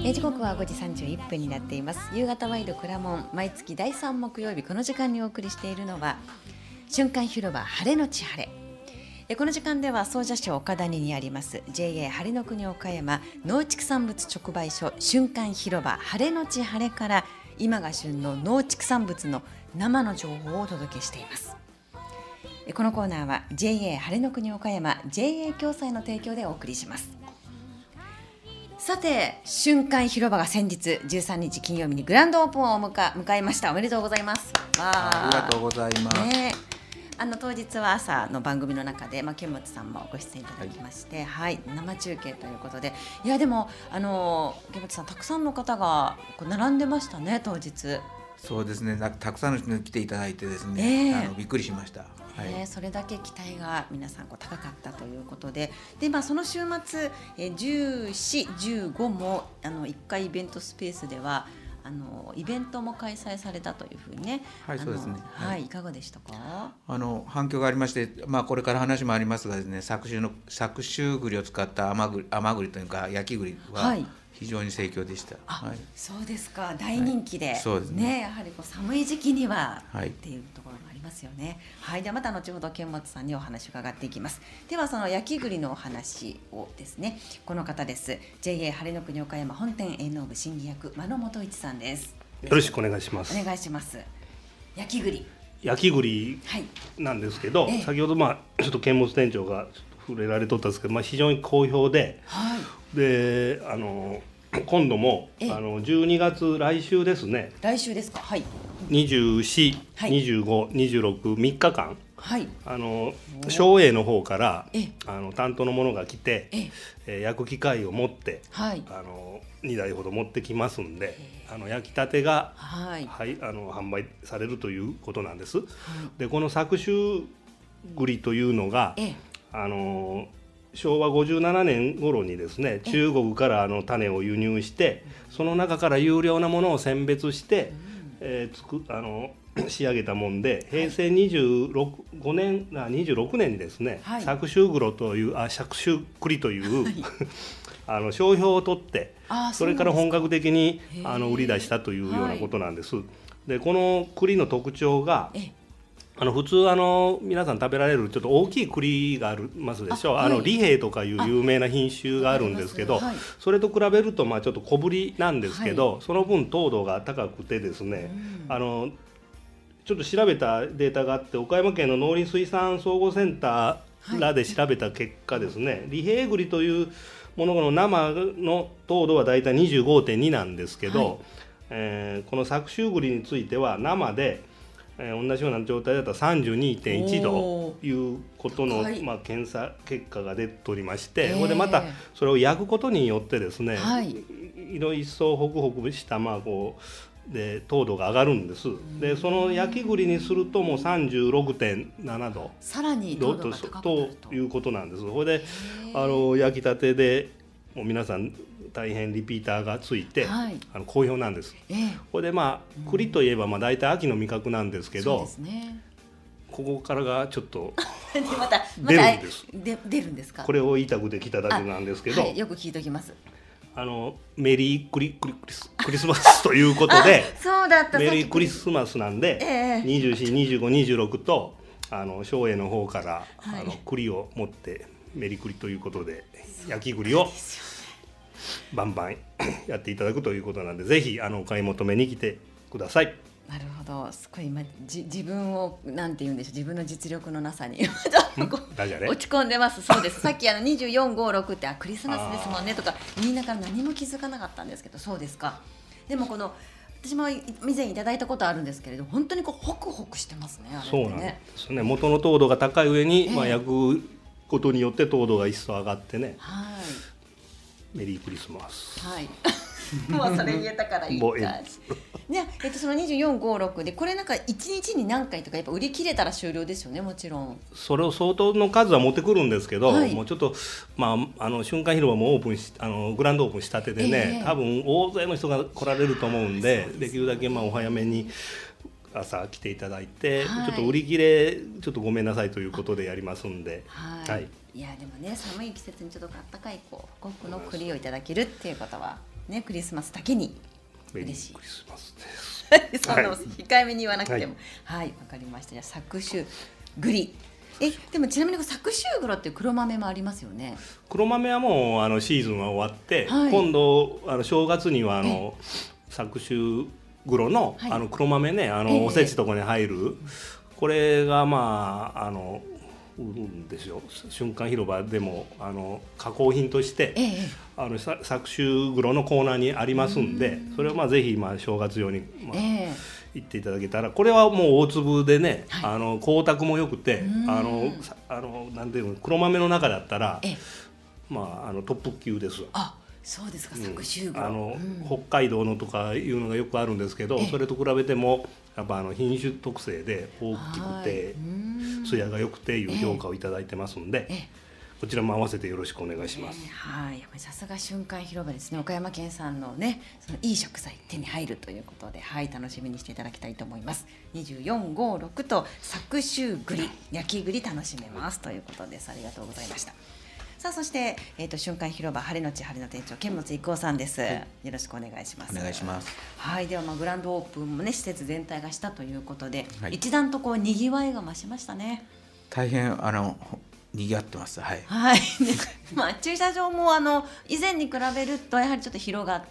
時刻は5時31分になっています。夕方ワイドくらもん、毎月第3木曜日この時間にお送りしているのは瞬間広場晴れのち晴れ。この時間では総社市岡谷にあります JA 晴れの国岡山農畜産物直売所瞬間広場晴れのち晴れから今が旬の農畜産物の生の情報をお届けしています。このコーナーは JA 晴れの国岡山 JA 共済の提供でお送りします。さて、瞬間広場が先日13日金曜日にグランドオープンを迎えました。おめでとうございます。 ありがとうございます、ね、 当日は朝の番組の中で、剣持さんもご出演いただきまして、生中継ということで、いやでも剣持さん、たくさんの方が並んでましたね、当日。 そうですね、たくさんの人に来ていただいてですね、びっくりしました。 それだけ期待が皆さん高かったということで、その週末、14、15も1回イベントスペースではイベントも開催されたというふうにね。 そうですね。 いかがでしたか？ 反響がありまして、これから話もありますがですね、搾取栗を使った甘栗というか焼き栗は非常に盛況でした。 そうですか、大人気で、 そうですね。 やはり寒い時期には、っていうところもありますよね。ではまた後ほど剣持さんにお話を伺っていきます。ではその焼き栗のお話をですね、この方です。 JA 晴れの国岡山本店営農部審議役間野元一さんです。 よろしくお願いします。 お願いします。焼き栗なんですけど、先ほどちょっと剣持店長が触れられとったんですけど、非常に好評で、で今度も12月、来週ですね。 来週ですか。 24、25、26、3日間、省営の方から担当の者が来て、焼く機械を持って、2台ほど持ってきますんで、焼きたてが、販売されるということなんです。でこの搾取栗というのが、昭和57年頃にですね、中国から種を輸入して、その中から優良なものを選別して、仕上げたもんで、平成26年にですね、搾取栗という商標を取って、それから本格的に売り出したというようなことなんです。でこの栗の特徴が、普通皆さん食べられるちょっと大きい栗がありますでしょ。利平とかいう有名な品種があるんですけど、それと比べるとちょっと小ぶりなんですけど、その分糖度が高くてですね、ちょっと調べたデータがあって、岡山県の農林水産総合センターらで調べた結果ですね、利平栗というものの生の糖度はだいたい 25.2 なんですけど、この搾取栗については生で同じような状態だったら 32.1 度ということの、検査結果が出ておりまして、これでまたそれを焼くことによってですね、色一層ホクホクしたで糖度が上がるんです。でその焼き栗にするともう 36.7 度さらに糖度が高くなるということなんです。これで焼きたてでもう皆さん大変リピーターがついて、好評なんです。これで栗といえば大体秋の味覚なんですけど、ここからがちょっと出るんです。 出るんですか。 これを言いたくて来ただけなんですけど、 よく聞いておきます。 メリークリスマスということでメリークリスマスなんで、24、25、26と省営の方から栗を持ってメリクリということで、焼き栗をバンバンやっていただくということなんで、ぜひお買い求めに来てください。 なるほど。すごい今自分をなんて言うんでしょう、自分の実力のなさに落ち込んでます。そうです。さっき24、5、6ってクリスマスですもんねとか言いながら何も気づかなかったんですけど、そうですか。でも私も以前いただいたことあるんですけれど、本当にホクホクしてますね。 そうなんですね。元の糖度が高い上に、焼くことによって糖度が一層上がってね。メリークリスマス。 もうそれ言えたからいいか。その24、5、6でこれ1日に何回とかやっぱ売り切れたら終了ですよね。もちろんそれを相当の数は持ってくるんですけど、もうちょっと瞬間広場もグランドオープンしたてでね、多分大勢の人が来られると思うんで、できるだけお早めに朝来ていただいて、ちょっと売り切れちょっとごめんなさいということでやりますんで。 いやでもね、寒い季節にちょっとあったかいホクホクの栗をいただけるっていうことはね、クリスマスだけに嬉しい。 クリスマスです。 その控えめに言わなくても、はい、わかりました。じゃあ搾取栗。でもちなみに搾取黒っていう黒豆もありますよね。 黒豆はもうシーズンは終わって、今度正月には搾取黒の黒豆ね、おせちとかに入る、これが売るんですよ。瞬間広場でも加工品として、搾取黒のコーナーにありますんで、それをぜひ正月用に行っていただけたら、これはもう大粒でね、光沢も良くて、なんていうの、黒豆の中だったらトップ級です。 そうですか、搾取黒、 北海道のとかいうのがよくあるんですけど、それと比べてもやっぱ品種特性で大きくて艶が良くていう評価をいただいてますんで、こちらも合わせてよろしくお願いします。 はい、やっぱりさすが瞬間広場ですね。岡山県産のね、そのいい食材手に入るということで、はい、楽しみにしていただきたいと思います。24、5、6と搾取栗、焼き栗楽しめますということです。ありがとうございました。さあ、そして、瞬間広場晴れのち晴れの店長剣持郁夫さんです、よろしくお願いします。 お願いします。 はい、ではグランドオープンもね、施設全体がしたということで、一段とにぎわいが増しましたね。 大変にぎわってます。はい、 はい。駐車場も以前に比べるとやはりちょっと広がって、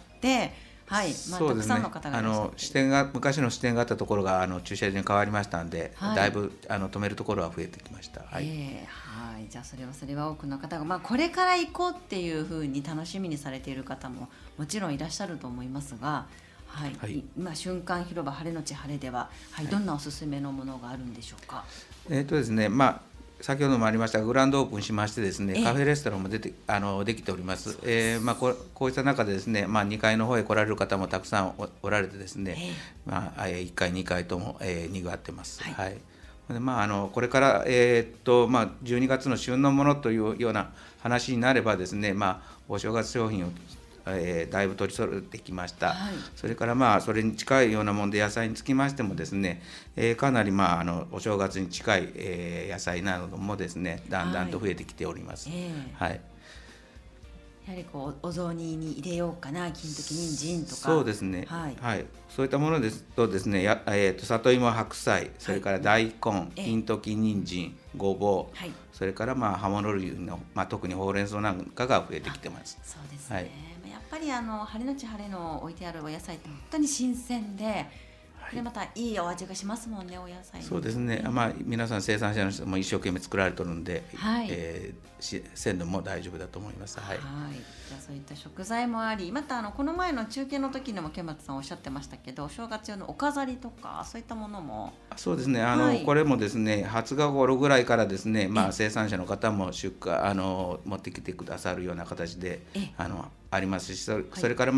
はい、たくさんの方がいらっしゃって、 支店が昔の支店があったところが駐車場に変わりましたんで、だいぶ止めるところは増えてきました。はい、 じゃあそれは多くの方が、これから行こうっていうふうに楽しみにされている方ももちろんいらっしゃると思いますが、今瞬間広場晴れのち晴れでは、どんなおすすめのものがあるんでしょうか。 ですね、先ほどもありましたが、グランドオープンしましてですね、カフェレストランもできております。こうした中でですね、2階の方へ来られる方もたくさんおられてですね、1階2階ともにぎわってます。はい。これから、12月の旬のものというような話になればですね、お正月商品をだいぶ取り揃えてきました。それからそれに近いようなもので、野菜につきましてもですね、かなりお正月に近い野菜などもですね、だんだんと増えてきております。はい。 やはりお雑煮に入れようかな、金時人参とか。 そうですね。はい。そういったものですとですね、里芋、白菜、それから大根、金時人参、ごぼう、それから葉物類の特にほうれん草なんかが増えてきてます。 そうですね。やっぱり晴れのち晴れの置いてあるお野菜って本当に新鮮で、でまたいいお味がしますもんね、お野菜。 そうですね。皆さん生産者の人も一生懸命作られてるんで、鮮度も大丈夫だと思います。はい。 じゃあそういった食材もあり、またこの前の中継の時にも剣松さんおっしゃってましたけど、お正月用のお飾りとかそういったものも。 そうですね。これもですね、20日頃ぐらいからですね、生産者の方も出荷持ってきてくださるような形でありますし、それから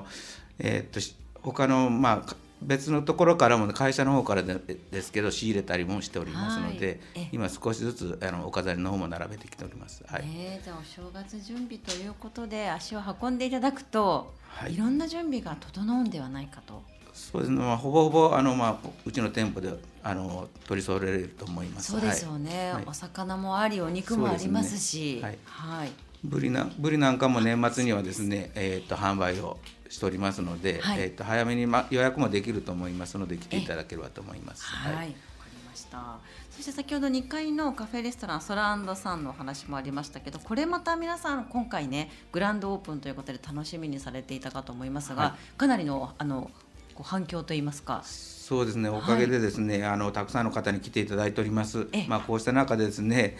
他の別のところからも、会社の方からですけど仕入れたりもしておりますので、今少しずつお飾りの方も並べてきております。 じゃあお正月準備ということで足を運んでいただくと、いろんな準備が整うんではないかと。 そうですね。ほぼほぼうちの店舗で取り揃えれると思います。 そうですよね。お魚もあり、お肉もありますし、 ブリなんかも年末にはですね、販売をしておりますので、早めに予約もできると思いますので、来ていただければと思います。 わかりました。そして先ほど2階のカフェレストランソラ&サンのお話もありましたけど、これまた皆さん今回ね、グランドオープンということで楽しみにされていたかと思いますが、かなりの反響といいますか。 そうですね。おかげでですね、たくさんの方に来ていただいております。こうした中でですね、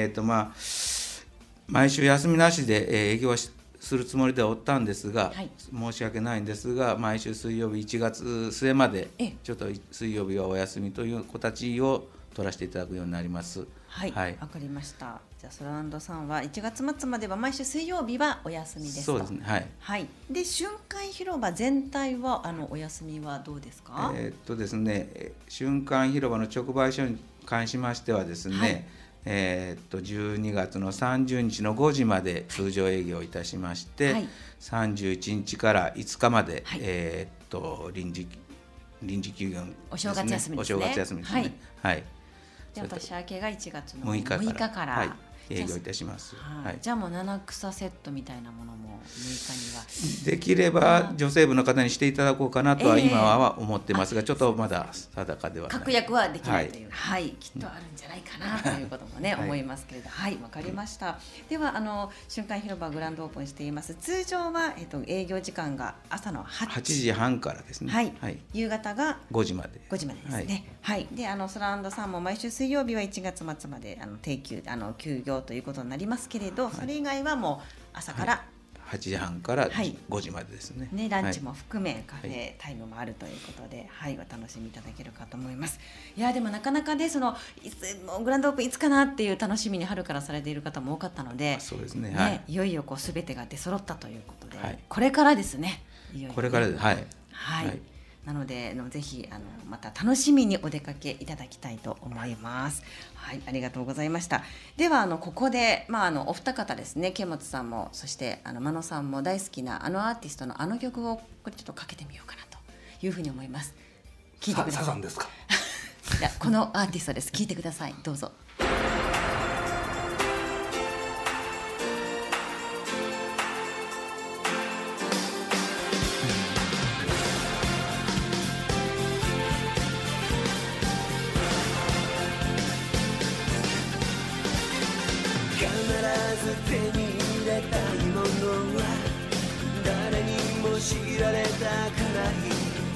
毎週休みなしで営業するつもりではおったんですが、申し訳ないんですが、毎週水曜日1月末までちょっと水曜日はお休みという子たちを取らせていただくようになります。 わかりました。じゃあソラ&さんは1月末までは毎週水曜日はお休みですと。 そうですね。 で瞬間広場全体はお休みはどうですか。 ですね、瞬間広場の直売所に関しましてはですね、12月の30日の5時まで通常営業いたしまして、31日から5日まで、臨時休業ですね。 お正月休みですね。 お正月休みですね。 で年明けが1月の6日から。 営業いたします。 はい、じゃあもう七草セットみたいなものも6日にはできれば女性部の方にしていただこうかなとは今は思ってますが、ちょっとまだ定かではない。 確約はできないという、はい、きっとあるんじゃないかなということもね、思いますけれど、はい、わかりました。では瞬間広場グランドオープンしています。通常は営業時間が朝の8 時半からですね。 はい。夕方が 5時まで。 5時までですね。はい。でソランドさんも毎週水曜日は1月末まで定休休業ということになりますけれど、それ以外はもう朝から、 8時半から5時までですね。 ランチも含めカフェタイムもあるということで、はい、お楽しみいただけるかと思います。いやでもなかなかね、グランドオープンいつかなっていう楽しみに春からされている方も多かったので、 そうですね。はい。 いよいよ全てが出揃ったということで、これからですね。 これからです。はい。 はい。なのでぜひまた楽しみにお出かけいただきたいと思います。はい、ありがとうございました。ではここでお二方ですね、ケンモツさんもそして真野さんも大好きなアーティストの曲をこれちょっとかけてみようかなというふうに思います。 聞いてください。サザンですか。 いや、このアーティストです。聞いてください。どうぞ。 手に入れたいものは誰にも知られたくない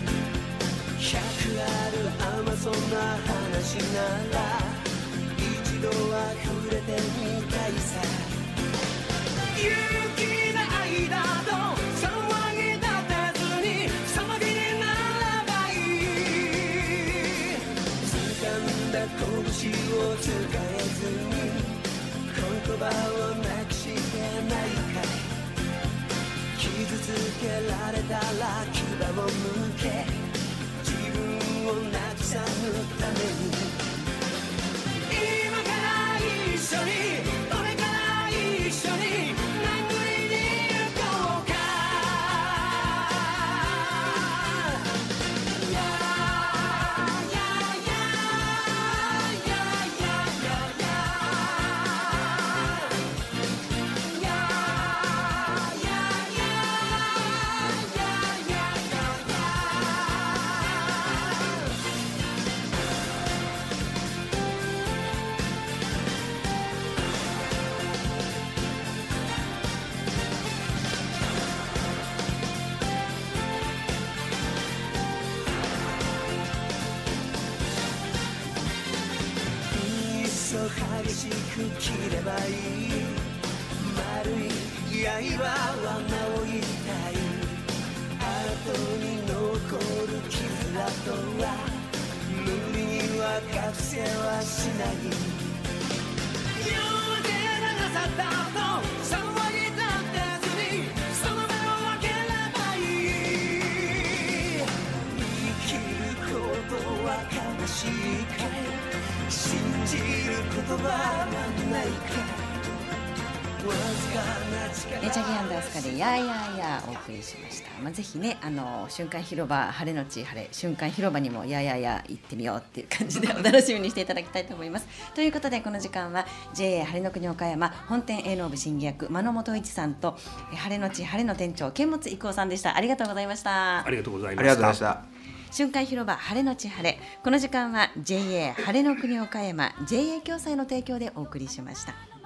100ある甘そうな話なら一度は触れてみたいさ勇気ないだと騒ぎ立てずに騒ぎにならばいい掴んだ拳を使えずに言葉をなくしてないかい傷つけられたら牙を向け自分をなくさぬために今から一緒にこれから一緒に殴りに行こうか激しく切ればいい丸い刃は直りたい後に残る傷跡は無理には覚醒はしない夜明け長さった後騒ぎ立てずにその目を開ければいい生きることは悲しいかい信じる言葉はないかチャギアンダースカでやーやーやーお送りしました。ぜひね瞬間広場晴れのち晴れ瞬間広場にもやーやーやー行ってみようっていう感じでお楽しみにしていただきたいと思います。ということでこの時間は JA 晴れの国岡山本店営農部審議役真野元一さんと晴れのち晴れの店長剣持郁夫さんでした。ありがとうございました。 ありがとうございました。 ありがとうございました。 瞬間広場晴れのち晴れ、この時間は JA 晴れの国岡山 JA 共済の提供でお送りしました。